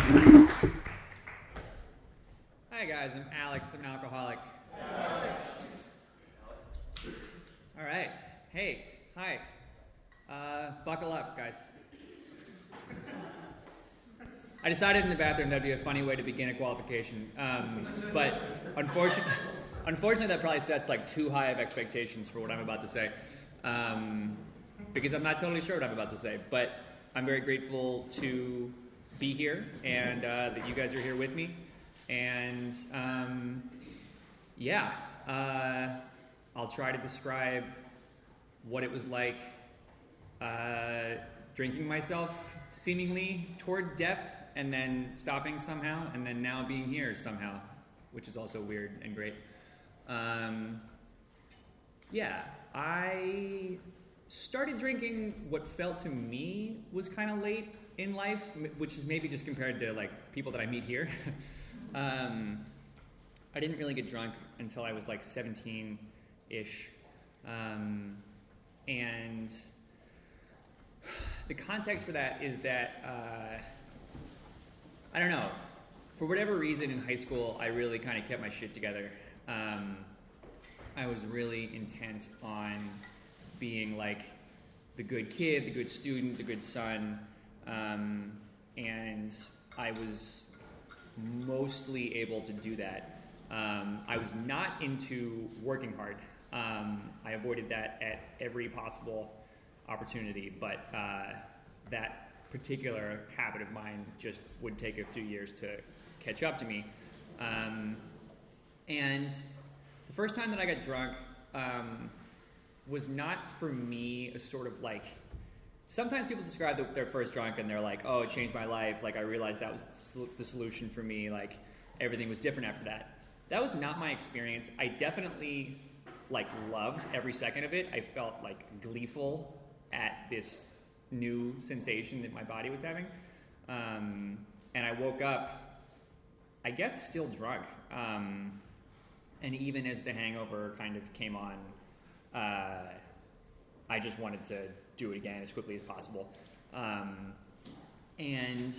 Hi guys, I'm Alex. I'm an alcoholic. All right. Hey. Hi. Buckle up, guys. I decided in the bathroom that'd be a funny way to begin a qualification, but unfortunately, that probably sets like too high of expectations for what I'm about to say, because I'm not totally sure what I'm about to say. But I'm very grateful to be here and that you guys are here with me. And I'll try to describe what it was like drinking myself seemingly toward death and then stopping somehow and then now being here somehow, which is also weird and great. I started drinking what felt to me was kind of late in life, which is maybe just compared to like people that I meet here. I didn't really get drunk until I was like 17-ish. And the context for that is that, I don't know, for whatever reason in high school, I really kind of kept my shit together. I was really intent on being like the good kid, the good student, the good son, and I was mostly able to do that. I was not into working hard. I avoided that at every possible opportunity, but that particular habit of mine just would take a few years to catch up to me. And the first time that I got drunk was not for me a sort of like, sometimes people describe their first drunk and they're like, oh, it changed my life, like I realized that was the solution for me, like everything was different after that. That was not my experience. I definitely like loved every second of it. I felt like gleeful at this new sensation that my body was having. And I woke up, I guess, still drunk. And even as the hangover kind of came on, I just wanted to do it again as quickly as possible. And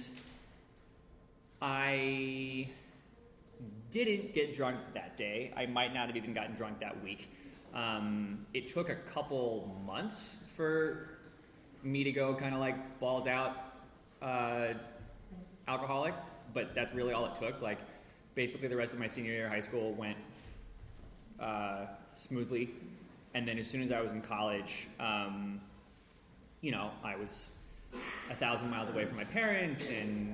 I didn't get drunk that day. I might not have even gotten drunk that week. It took a couple months for me to go kind of like balls out alcoholic, but that's really all it took. Like basically the rest of my senior year of high school went smoothly, and then as soon as I was in college, I was 1,000 miles away from my parents, and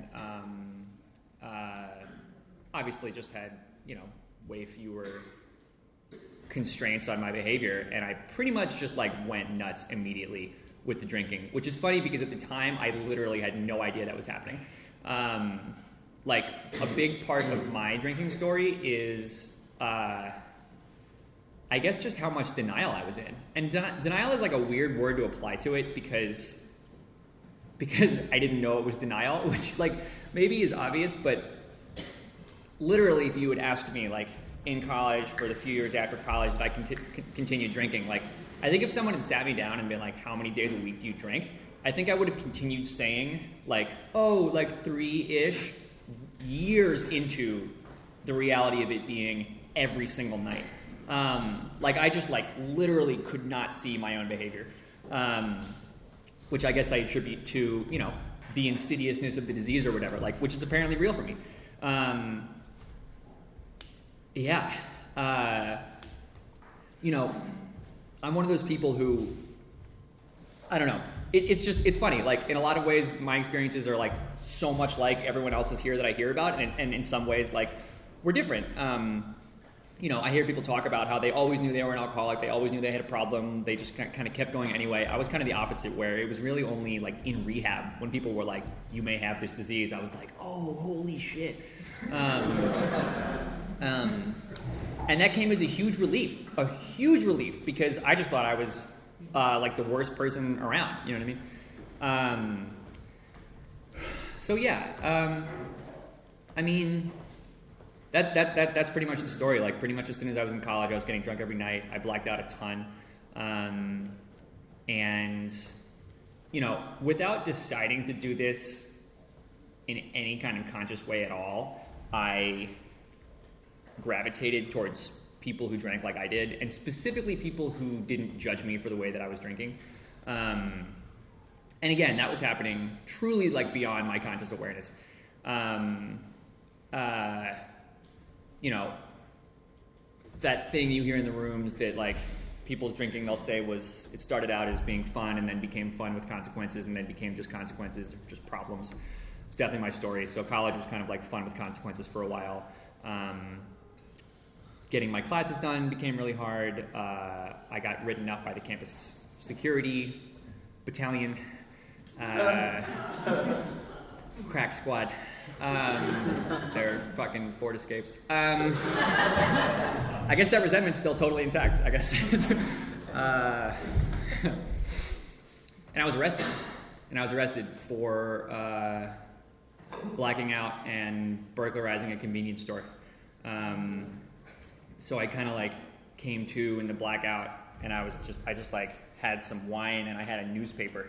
obviously just had way fewer constraints on my behavior, and I pretty much just like went nuts immediately with the drinking, which is funny because at the time I literally had no idea that was happening. Like a big part of my drinking story is I guess just how much denial I was in. And denial is like a weird word to apply to it because I didn't know it was denial, which like maybe is obvious, but literally if you had asked me like in college for the few years after college that I continued drinking, like I think if someone had sat me down and been like, how many days a week do you drink? I think I would have continued saying like, oh, like 3-ish, years into the reality of it being every single night. Like I just like literally could not see my own behavior, which I guess I attribute to, the insidiousness of the disease or whatever, like, which is apparently real for me. I'm one of those people who, I don't know, it's funny, like in a lot of ways my experiences are like so much like everyone else's here that I hear about, and in some ways like we're different. I hear people talk about how they always knew they were an alcoholic, they always knew they had a problem, they just kind of kept going anyway. I was kind of the opposite, where it was really only like in rehab when people were like, you may have this disease, I was like, oh, holy shit. And that came as a huge relief, because I just thought I was like the worst person around, you know what I mean? That's pretty much the story. Like pretty much as soon as I was in college, I was getting drunk every night. I blacked out a ton. And, without deciding to do this in any kind of conscious way at all, I gravitated towards people who drank like I did, and specifically people who didn't judge me for the way that I was drinking. And again, that was happening truly like beyond my conscious awareness. You know, that thing you hear in the rooms that like people's drinking, they'll say it started out as being fun and then became fun with consequences and then became just consequences, just problems. It's definitely my story. So college was kind of like fun with consequences for a while. Getting my classes done became really hard. I got written up by the campus security battalion, crack squad. They're fucking Ford Escapes. I guess that resentment's still totally intact, I guess. And I was arrested for blacking out and burglarizing a convenience store. So I kind of like came to in the blackout, and I just like had some wine and I had a newspaper,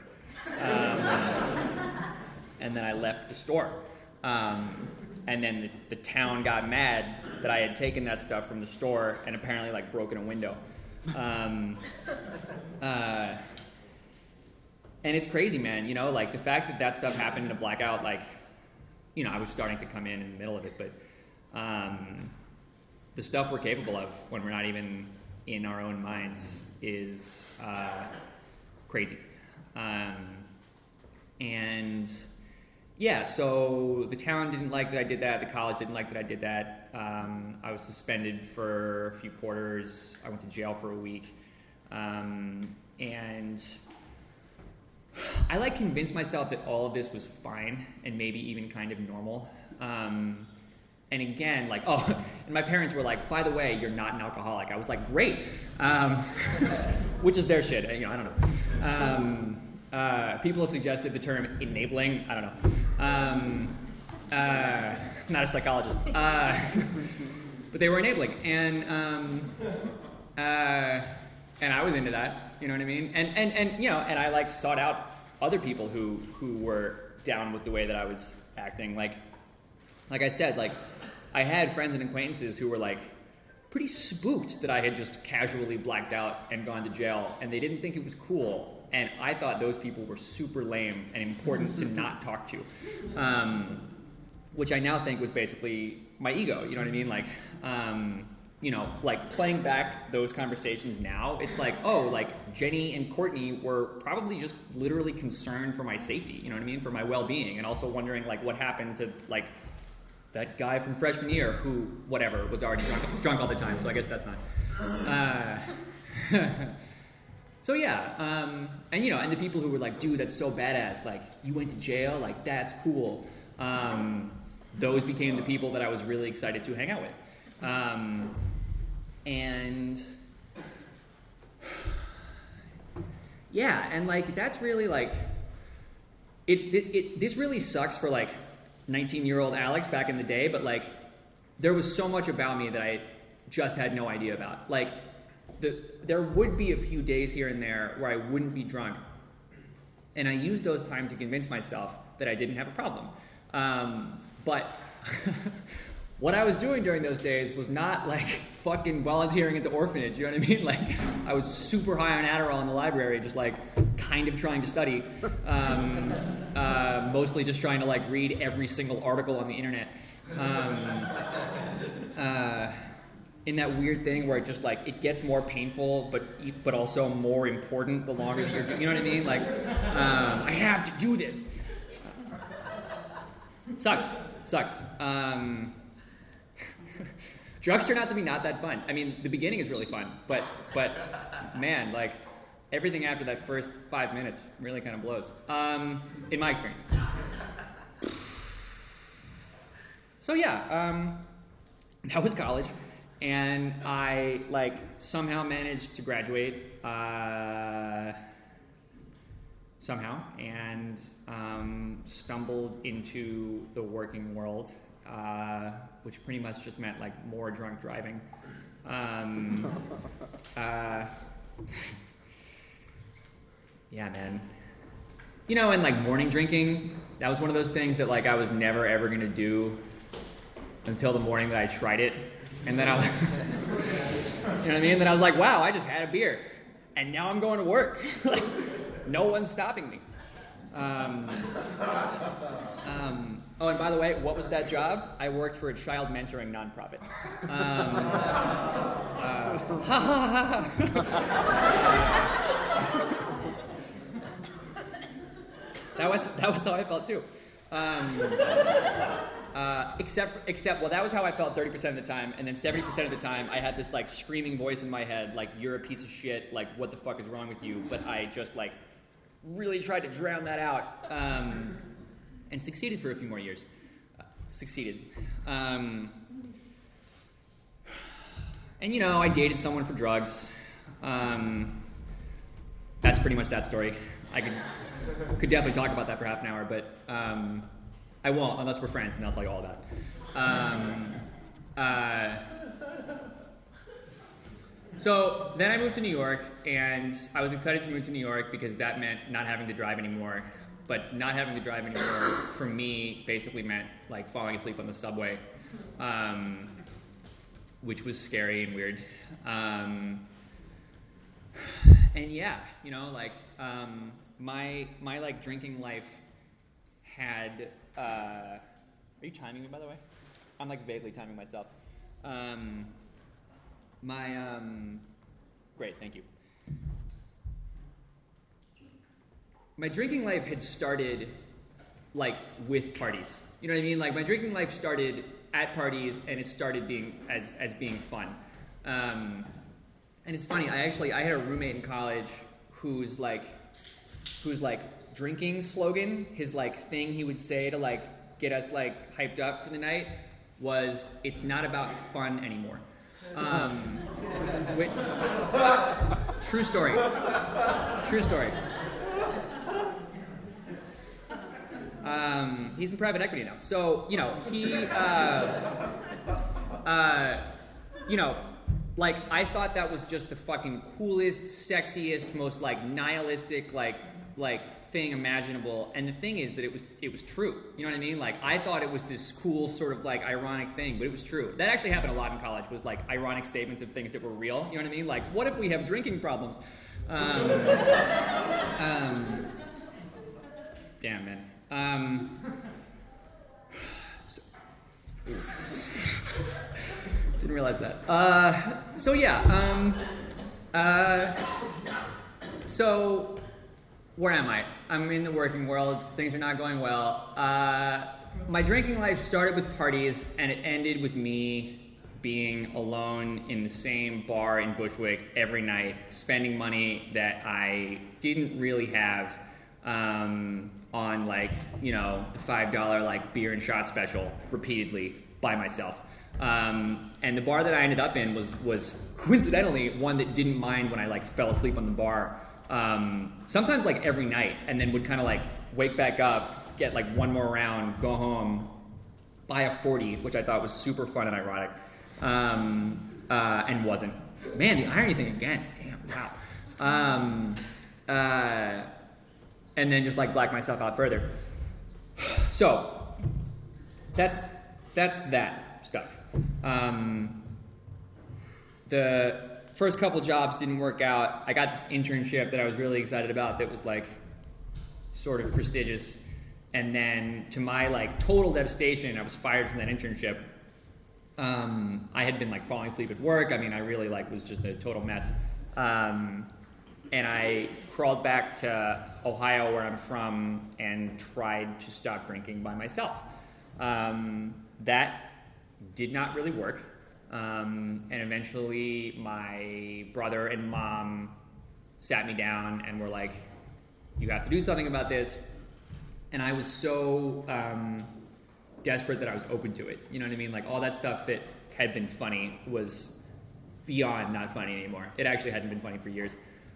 and then I left the store. And then the town got mad that I had taken that stuff from the store and apparently like broken a window. And it's crazy, man. You know, like the fact that stuff happened in a blackout, like, you know, I was starting to come in the middle of it, but the stuff we're capable of when we're not even in our own minds is crazy. And yeah, so the town didn't like that I did that. The college didn't like that I did that. I was suspended for a few quarters. I went to jail for a week. And I like convinced myself that all of this was fine and maybe even kind of normal. And again, like, and my parents were like, by the way, you're not an alcoholic. I was like, great. Which is their shit. You know, I don't know. People have suggested the term enabling. I don't know. Not a psychologist. But they were enabling. And I was into that. You know what I mean? And you know, and I like sought out other people who were down with the way that I was acting. Like I said, like I had friends and acquaintances who were like pretty spooked that I had just casually blacked out and gone to jail, and they didn't think it was cool. And I thought those people were super lame and important to not talk to, which I now think was basically my ego. You know what I mean? Like, you know, like playing back those conversations now, it's like, oh, like Jenny and Courtney were probably just literally concerned for my safety. You know what I mean? For my well-being, and also wondering like what happened to like that guy from freshman year who, whatever, was already drunk all the time. So I guess that's not. So yeah, and you know, and the people who were like, dude, that's so badass, like, you went to jail, like, that's cool. Those became the people that I was really excited to hang out with. And yeah, and like, that's really like, this really sucks for like 19-year-old Alex back in the day, but like, there was so much about me that I just had no idea about. Like, there would be a few days here and there where I wouldn't be drunk, and I used those times to convince myself that I didn't have a problem. But what I was doing during those days was not like fucking volunteering at the orphanage, you know what I mean? Like, I was super high on Adderall in the library, just like kind of trying to study, mostly just trying to like read every single article on the internet. In that weird thing where it just like, it gets more painful, but also more important the longer that you're, you know what I mean? Like, I have to do this. Sucks. Drugs turn out to be not that fun. I mean, the beginning is really fun, but man, like, everything after that first 5 minutes really kind of blows, in my experience. So yeah, that was college. And I, like, somehow managed to graduate, somehow, and stumbled into the working world, which pretty much just meant, like, more drunk driving. Yeah, man. and like morning drinking, that was one of those things that like I was never ever gonna do until the morning that I tried it, and then I, you know what I mean? Then I was like, wow, I just had a beer, and now I'm going to work. Like, no one's stopping me. Oh, and by the way, what was that job? I worked for a child mentoring nonprofit. That was how I felt too. Except, well, that was how I felt 30% of the time, and then 70% of the time, I had this like screaming voice in my head, like, "You're a piece of shit. Like, what the fuck is wrong with you?" But I just like really tried to drown that out, and succeeded for a few more years. And I dated someone for drugs. That's pretty much that story. I could definitely talk about that for half an hour, but I won't unless we're friends, and I'll tell you all about it. So then I moved to New York, and I was excited to move to New York because that meant not having to drive anymore. But not having to drive anymore for me basically meant like falling asleep on the subway, which was scary and weird. And yeah, my like drinking life had. Are you timing me, by the way? I'm like vaguely timing myself. Great, thank you. My drinking life had started like with parties. You know what I mean? Like my drinking life started at parties, and it started being as being fun. And it's funny. I had a roommate in college whose drinking slogan, his like thing he would say to like get us like hyped up for the night was, "It's not about fun anymore." Which, true story. He's in private equity now. So, he, like, I thought that was just the fucking coolest, sexiest, most, like, nihilistic, like thing imaginable. And the thing is that it was true. You know what I mean? Like, I thought it was this cool sort of, like, ironic thing, but it was true. That actually happened a lot in college, was, like, ironic statements of things that were real. You know what I mean? Like, what if we have drinking problems? Damn, man. Didn't realize that. So where am I? I'm in the working world. Things are not going well. My drinking life started with parties, and it ended with me being alone in the same bar in Bushwick every night, spending money that I didn't really have on like, the $5 like beer and shot special repeatedly by myself. And the bar that I ended up in was coincidentally one that didn't mind when I like fell asleep on the bar. Sometimes like every night, and then would kind of like wake back up, get like one more round, go home, buy a 40, which I thought was super fun and ironic, and wasn't. Man, the irony thing again. Damn, wow. And then just like black myself out further. So that's that stuff. The first couple jobs didn't work out. I got this internship that I was really excited about that was like sort of prestigious. And then to my like total devastation, I was fired from that internship. I had been like falling asleep at work. I mean, I really like was just a total mess. And I crawled back to Ohio, where I'm from, and tried to stop drinking by myself. That did not really work. And eventually my brother and mom sat me down and were like, "You have to do something about this." And I was so desperate that I was open to it. You know what I mean? Like all that stuff that had been funny was beyond not funny anymore. It actually hadn't been funny for years.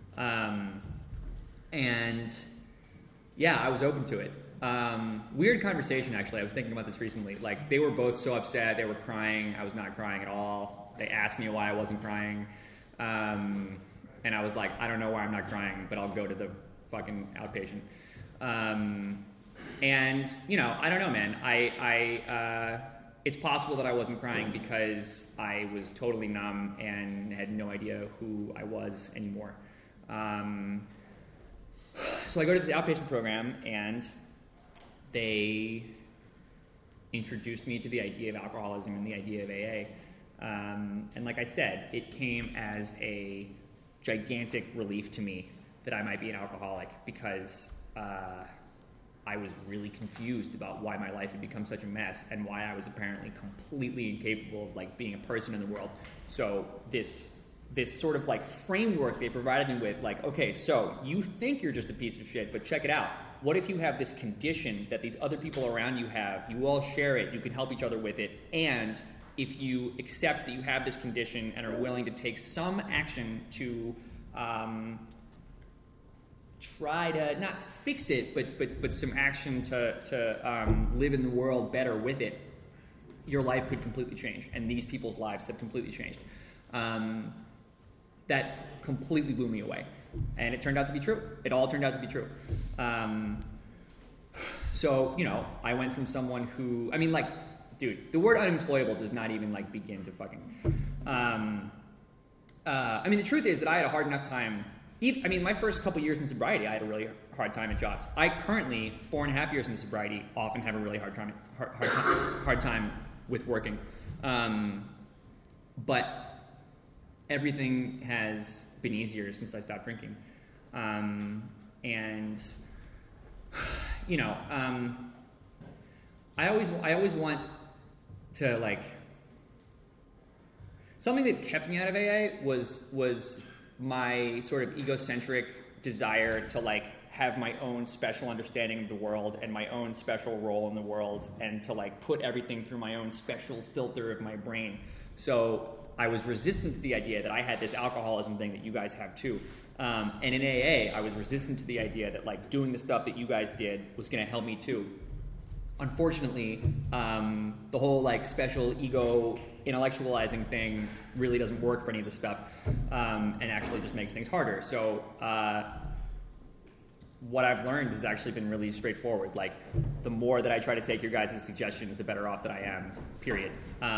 And yeah, I was open to it. Weird conversation, actually. I was thinking about this recently. Like, they were both so upset. They were crying. I was not crying at all. They asked me why I wasn't crying. And I was like, I don't know why I'm not crying, but I'll go to the fucking outpatient. And I don't know, man. It's possible that I wasn't crying because I was totally numb and had no idea who I was anymore. So I go to this outpatient program, and they introduced me to the idea of alcoholism and the idea of AA. And like I said, it came as a gigantic relief to me that I might be an alcoholic, because I was really confused about why my life had become such a mess and why I was apparently completely incapable of like being a person in the world. So this sort of like framework they provided me with, like, okay, so you think you're just a piece of shit, but check it out. What if you have this condition that these other people around you have? You all share it. You can help each other with it. And if you accept that you have this condition and are willing to take some action to try to not fix it, but some action to live in the world better with it, your life could completely change. And these people's lives have completely changed. That completely blew me away. And it turned out to be true. It all turned out to be true. So, I went from someone who, dude, the word unemployable does not even like begin to fucking... the truth is that I had a hard enough time. My first couple years in sobriety, I had a really hard time at jobs. I currently, 4.5 years in sobriety, often have a really hard time with working. But everything has been easier since I stopped drinking. I always want to like... Something that kept me out of AA was my sort of egocentric desire to like have my own special understanding of the world and my own special role in the world, and to like put everything through my own special filter of my brain. So I was resistant to the idea that I had this alcoholism thing that you guys have too. And in AA, I was resistant to the idea that like doing the stuff that you guys did was going to help me too. Unfortunately, the whole like special ego intellectualizing thing really doesn't work for any of this stuff, and actually just makes things harder. So what I've learned has actually been really straightforward. Like, the more that I try to take your guys' suggestions, the better off that I am, period.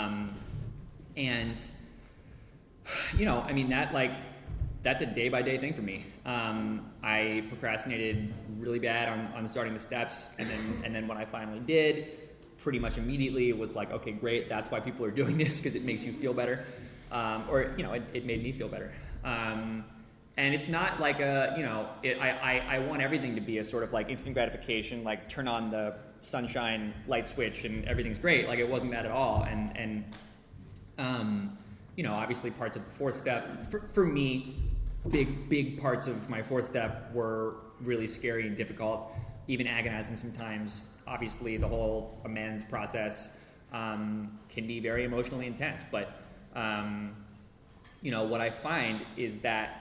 That's a day-by-day thing for me. I procrastinated really bad on starting the steps, and then when I finally did, pretty much immediately it was like, okay, great, that's why people are doing this, because it makes you feel better. It made me feel better. And it's not like I want everything to be a sort of like instant gratification, like turn on the sunshine light switch and everything's great. Like, it wasn't that at all. And obviously parts of the fourth step, for me, big parts of my fourth step were really scary and difficult, even agonizing sometimes. Obviously, the whole amends process can be very emotionally intense. But, what I find is that,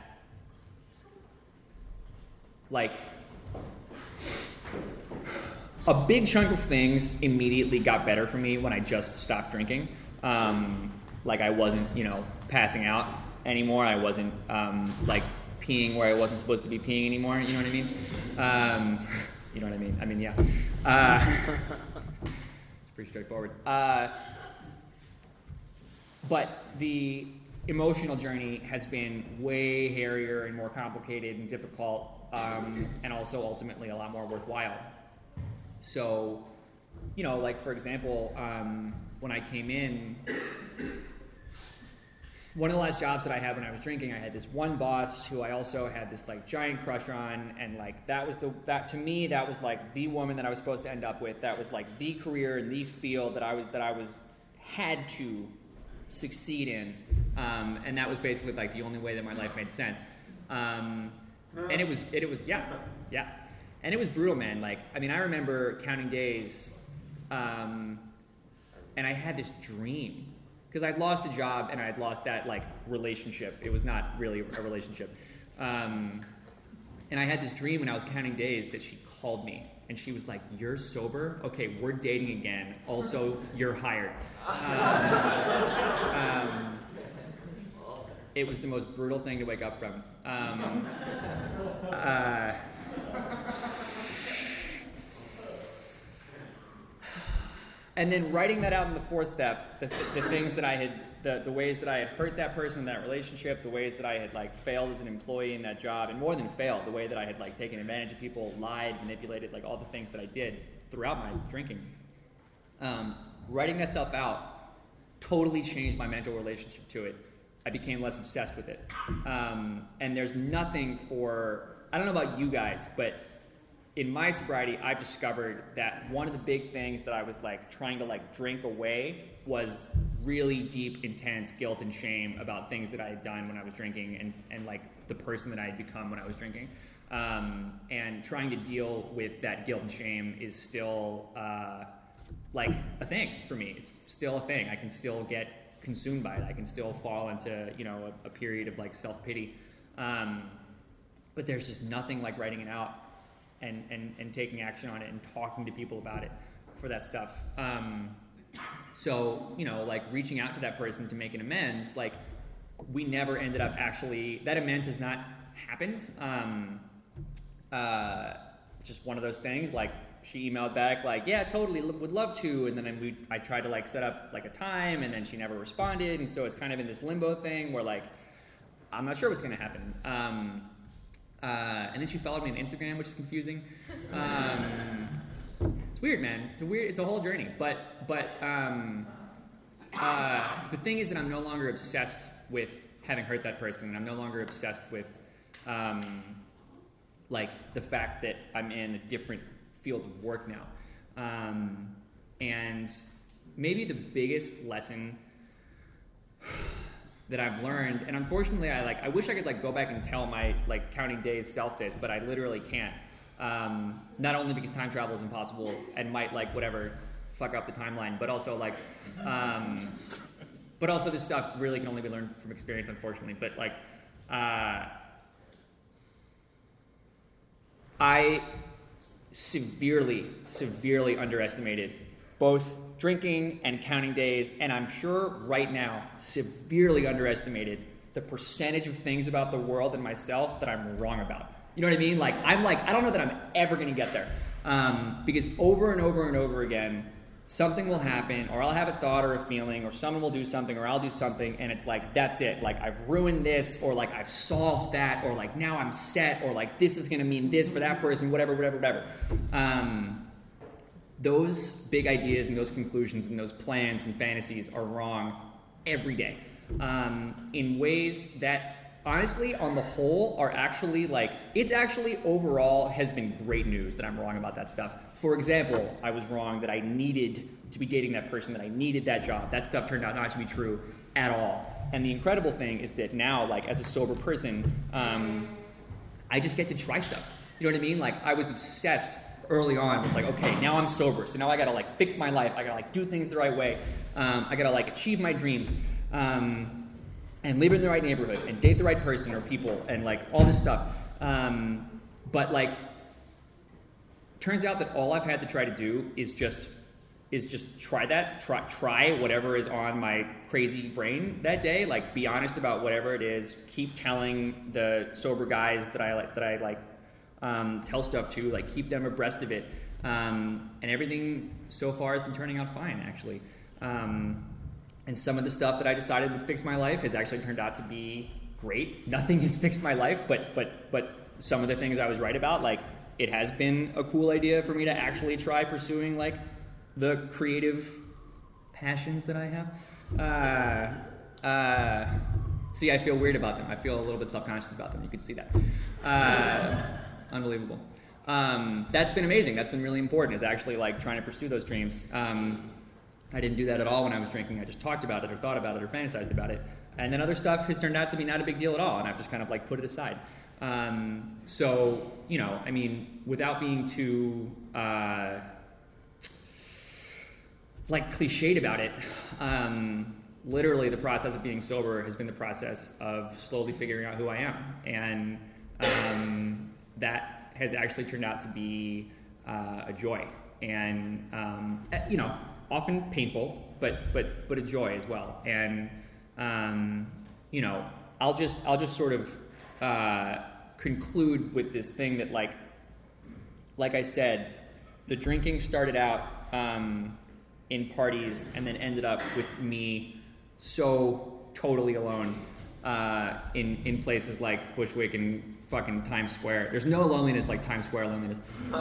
like, a big chunk of things immediately got better for me when I just stopped drinking. Like, I wasn't, passing out anymore. I wasn't, peeing where I wasn't supposed to be peeing anymore. You know what I mean? You know what I mean? I mean, yeah. It's pretty straightforward. But the emotional journey has been way hairier and more complicated and difficult, and also ultimately a lot more worthwhile. So, for example, when I came in, one of the last jobs that I had when I was drinking, I had this one boss who I also had this like giant crush on, and like that was like the woman that I was supposed to end up with. That was like the career and the field that I had to succeed in, and that was basically like the only way that my life made sense. And it was yeah, and it was brutal, man. Like, I remember counting days, and I had this dream. Because I'd lost a job and I'd lost that, like, relationship. It was not really a relationship. And I had this dream when I was counting days that she called me. And she was like, "You're sober? Okay, we're dating again. Also, you're hired." It was the most brutal thing to wake up from. And then writing that out in the fourth step, the things that I had, the ways that I had hurt that person in that relationship, the ways that I had like failed as an employee in that job, and more than failed, the way that I had like taken advantage of people, lied, manipulated, like all the things that I did throughout my drinking. Writing that stuff out totally changed my mental relationship to it. I became less obsessed with it. And there's nothing I don't know about you guys, but in my sobriety, I've discovered that one of the big things that I was like trying to like drink away was really deep, intense guilt and shame about things that I had done when I was drinking and like the person that I had become when I was drinking. And trying to deal with that guilt and shame is still like a thing for me. It's still a thing. I can still get consumed by it. I can still fall into, a period of like self-pity. But there's just nothing like writing it out and taking action on it and talking to people about it for that stuff. So, like reaching out to that person to make an amends, like we never ended up actually, that amends has not happened. Just one of those things, like she emailed back like, yeah, totally would love to. And then I tried to like set up like a time and then she never responded. And so it's kind of in this limbo thing where like, I'm not sure what's going to happen. And then she followed me on Instagram, which is confusing. It's weird, man. It's a whole journey. But the thing is that I'm no longer obsessed with having hurt that person, and I'm no longer obsessed with like the fact that I'm in a different field of work now. And maybe the biggest lesson that I've learned, and unfortunately I wish I could like go back and tell my like Counting Days self this, but I literally can't. Not only because time travel is impossible and might like whatever fuck up the timeline, but also like but also this stuff really can only be learned from experience, unfortunately. But like I severely underestimated both drinking and Counting Days, and I'm sure right now severely underestimated the percentage of things about the world and myself that I'm wrong about. You know what I mean? Like I don't know that I'm ever going to get there, because over and over and over again, something will happen, or I'll have a thought or a feeling, or someone will do something, or I'll do something, and it's like, that's it. Like I've ruined this, or like I've solved that, or like now I'm set, or like this is going to mean this for that person, whatever. Those big ideas and those conclusions and those plans and fantasies are wrong every day, in ways that honestly, on the whole, are actually like, it's actually overall has been great news that I'm wrong about that stuff. For example, I was wrong that I needed to be dating that person, that I needed that job. That stuff turned out not to be true at all. And the incredible thing is that now, like as a sober person, I just get to try stuff. You know what I mean? Like I was obsessed early on with like, okay, now I'm sober, so now I gotta like fix my life. I gotta like do things the right way. I gotta like achieve my dreams. And live in the right neighborhood and date the right person or people and like all this stuff. But like, turns out that all I've had to try to do is just try that, try whatever is on my crazy brain that day. Like, be honest about whatever it is. Keep telling the sober guys that I tell stuff to, like keep them abreast of it. And everything so far has been turning out fine, actually. And some of the stuff that I decided would fix my life has actually turned out to be great. Nothing has fixed my life, but some of the things I was right about, like it has been a cool idea for me to actually try pursuing like the creative passions that I have. See, I feel weird about them. I feel a little bit self-conscious about them. You can see that. Unbelievable. That's been amazing. That's been really important, is actually like trying to pursue those dreams. I didn't do that at all when I was drinking. I just talked about it or thought about it or fantasized about it. And then other stuff has turned out to be not a big deal at all, and I've just kind of like put it aside. So, I mean, without being too like cliched about it, literally the process of being sober has been the process of slowly figuring out who I am. And that has actually turned out to be a joy. And, often painful, but a joy as well. And I'll just sort of conclude with this thing that like I said, the drinking started out in parties, and then ended up with me so totally alone in places like Bushwick and fucking Times Square. There's no loneliness like Times Square loneliness.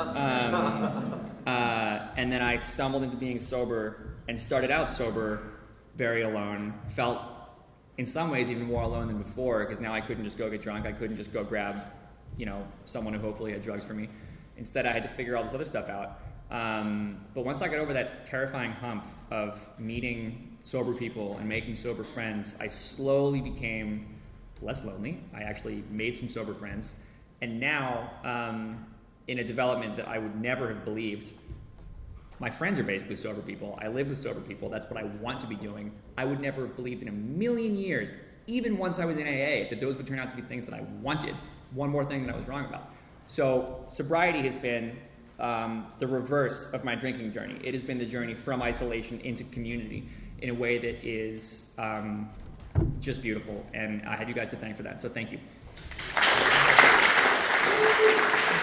And then I stumbled into being sober and started out sober, very alone. Felt in some ways even more alone than before, because now I couldn't just go get drunk. I couldn't just go grab, someone who hopefully had drugs for me. Instead, I had to figure all this other stuff out. But once I got over that terrifying hump of meeting sober people and making sober friends, I slowly became less lonely. I actually made some sober friends. And now, in a development that I would never have believed, my friends are basically sober people. I live with sober people. That's what I want to be doing. I would never have believed in a million years, even once I was in AA, that those would turn out to be things that I wanted. One more thing that I was wrong about. So sobriety has been the reverse of my drinking journey. It has been the journey from isolation into community in a way that is just beautiful. And I have you guys to thank for that. So thank you.